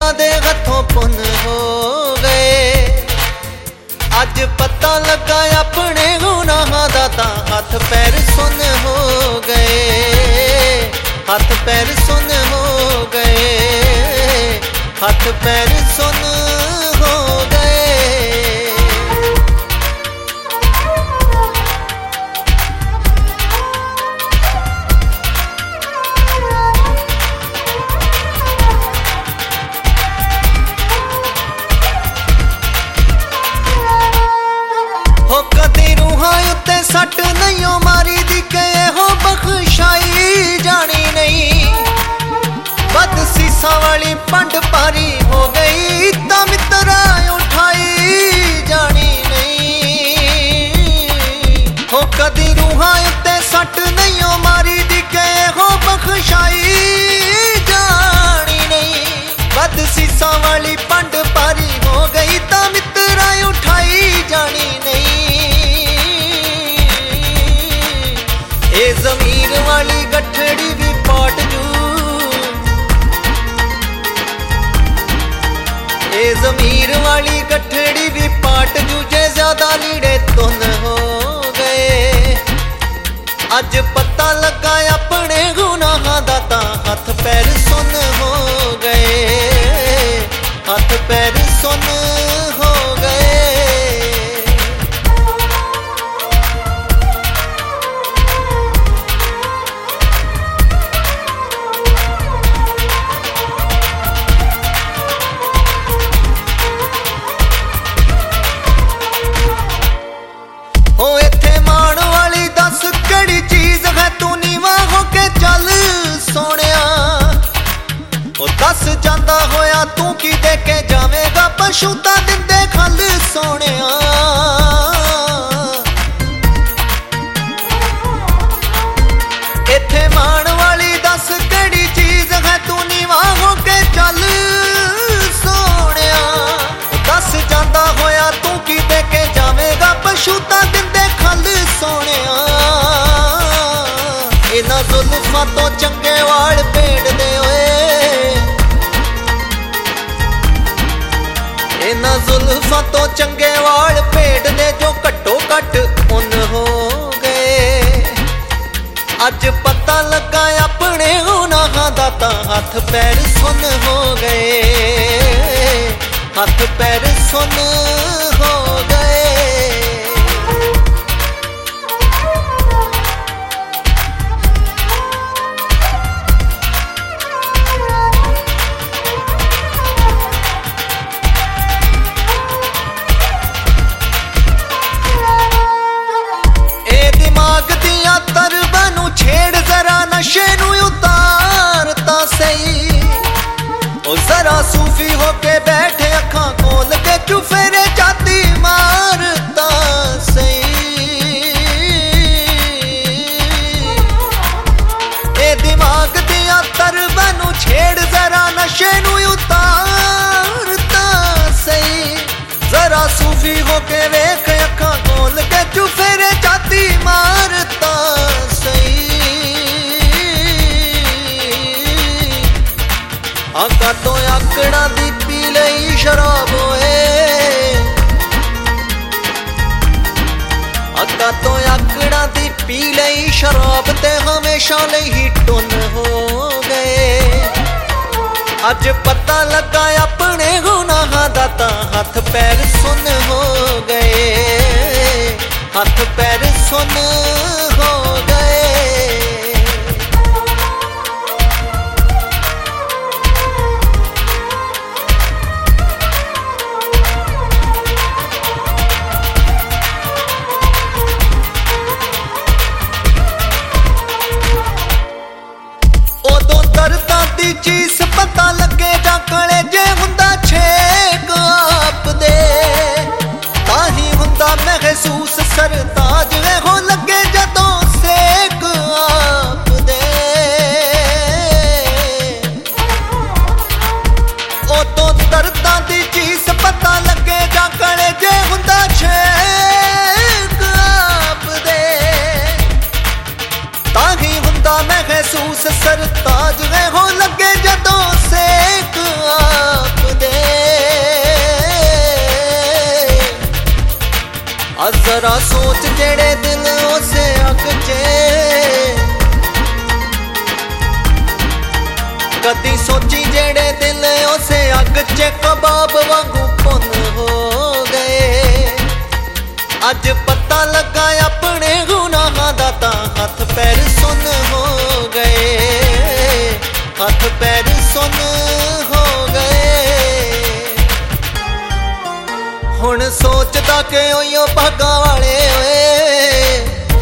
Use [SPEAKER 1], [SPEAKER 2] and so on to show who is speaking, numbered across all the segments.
[SPEAKER 1] दे हथों पुन हो गए। अज पता लगा अपने गुनाहां दा तां हथ पैर सुन हो गए। हथ पैर सुन हो गए। हथ पैर सुन हो गए। हो कदी रूहां उत्ते सट नहीं मारी दी के हो बख्शाई जानी नहीं। बद सीसा वाली पंड पारी हो गई ता मित्रा उठाई जानी नहीं। हो कदी रूहां उत्ते सट नहीं मारी दी के हो बख्शाई जानी नहीं। बद सीसा वाली पंड पारी हो गई ता मित्रा उठाई जानी नहीं। ए ज़मीर वाली गठड़ी भी पाट जू। ए ज़मीर वाली गठड़ी भी पाट जू जे ज्यादा लीड़े तुन हो गए। अज पता लगा अपने गुनाहां दा तां हथ पैर सुन हो गए। हथ पैर सुन हो गए। हो इत्थे मान वाली दस केड़ी चीज है तू नीवा होके चल सोनिया। ओ दस जांदा होया तू की दे के जावेगा पशु तां दिंदे खल सोनिया। इत्थे मान वाली दस केड़ी चीज है तू नीवा होके चल सोनिया। दस जांदा होया तू की दे के जावेगा पशु तां दिंदे खल सोनिया। इन्हां जुल्फां तो चंगे वाल पेड़ दे ओए। इन्हां जुल्फां तो चंगे वाल पेड़ दे जो घट्टो घट उन हो गए। अज पता लगा अपने गुनाहां दा तां हथ पैर सुन हो गए। हथ पैर सुन हो गए। छेड़ जरा नशे नू उतारता सही। ओ जरा सूफी होके बैठे अखां खोल के चुफेरे जाती मारता सही। ए दिमाग दिया तरबां नू छेड़ जरा नशे नू उतारता सही। जरा सूफी होके वेख अखां खोल के चुफेरे जाती मारता सही। आका तो आकड़ा दी पी लई शराब होए। आका तो आकड़ा दी पी लई शराब ते हमेशा लई ही टुन हो गए। अज पता लगा अपने गुनाहां दा तां हथ पैर सुन हो गए। हथ पैर सुन हो गए। उदों दर्दां दी चीज पता लगे जां कलेजे हुंदा छेक आपदे। ताही हुंदा महसूस सरताज हो लगे जदों सेक आपदे। उदों दर्दां दी चीज पता लगे जां कलेजे हुंदा छेक आपदे। ताही हुंदा महसूस सरताज हो लगे जदों सेक आप सोच जेड़े दिल उसे अग चे, कदी सोची जेड़े दिल उसे अग चे कबाब वांगू पुन हो गए। अज पता लगा अपने गुनाहां दा तां हथ पैर सुन हो गए, हथ पैर सुन हो गए। हुण सोचदा कि ओयो भागां वाले होए,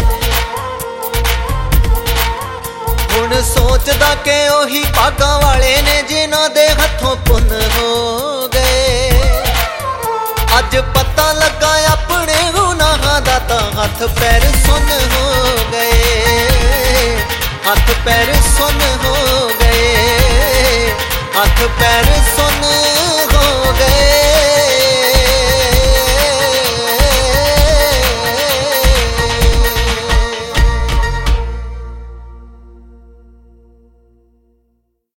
[SPEAKER 1] हुण सोचदा कि ओही भागां वाले ने जिन्हां दे हथों पुन हो गए। अज पता लगा अपने गुनाहां दा तां हथ पैर सुन हो गए, हथ पैर सुन हो गए, हथ पैर सुन